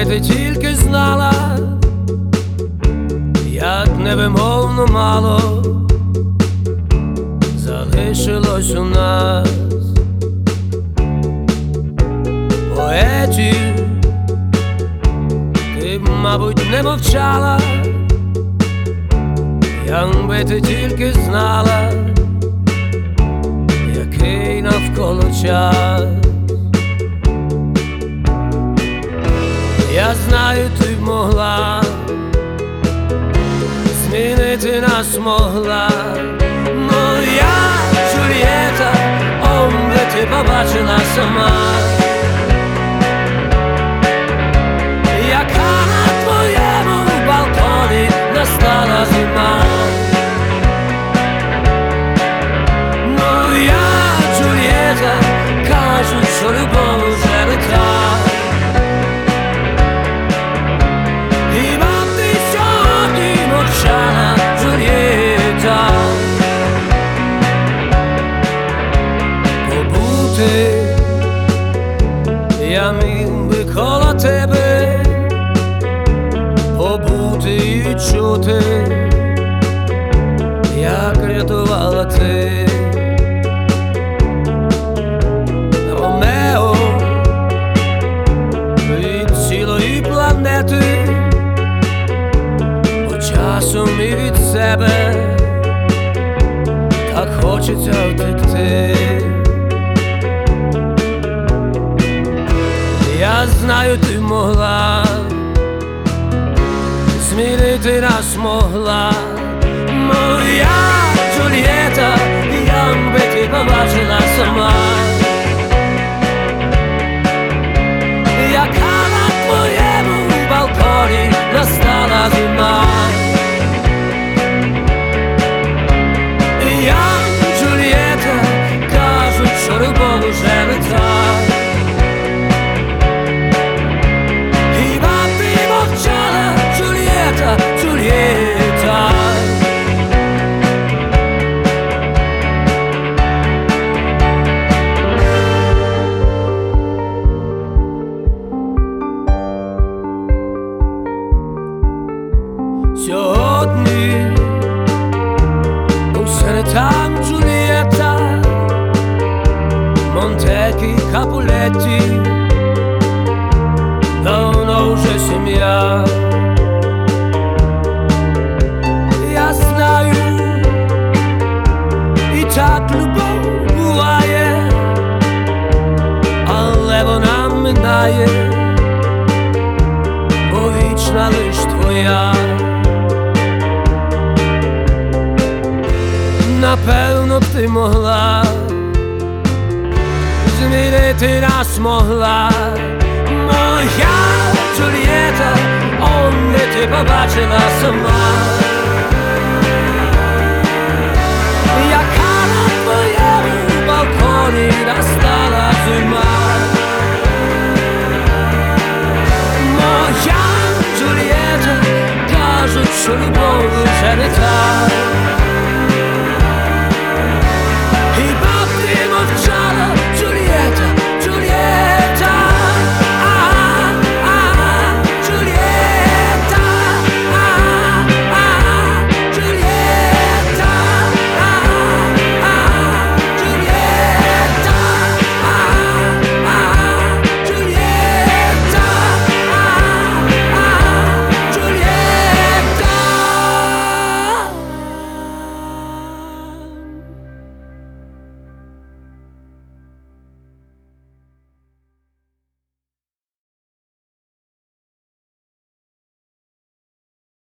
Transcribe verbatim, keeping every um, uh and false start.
Якби ти тільки знала, як невимовно мало залишилось у нас поетів, ти б, мабуть, не мовчала, якби ти тільки знала, який навколо час. Я знаю, ти б могла змінити нас, могла моя Джульєта, он би ти побачила сама, яка на твоєму балконі настала зима. Моя Джульєта, кажуть, що любов уже не та. Я міг би коло тебе побути і чути, як рятувала ти Ромео від цілої планети, бо часом і від себе так хочеться втекти. Я знаю, ти могла змінити нас, могла моя Джульєта, якби ти побачила сама, яка на твоєму балконі настала зима. Я Джульєта, кажуть, що любов уже не та. Сьогодні усеред там Джульєта, Монтекі, Капулетті, давно вже сім'я. Я знаю, і так любов буває, але вона минає, бо вічна лиш твоя. Напевно, б ти могла змінити нас, могла моя Джульєта, он би ти побачила сама, яка на твоєму балконі настала зима. Моя Джульєта, кажуть, що любов вже не та.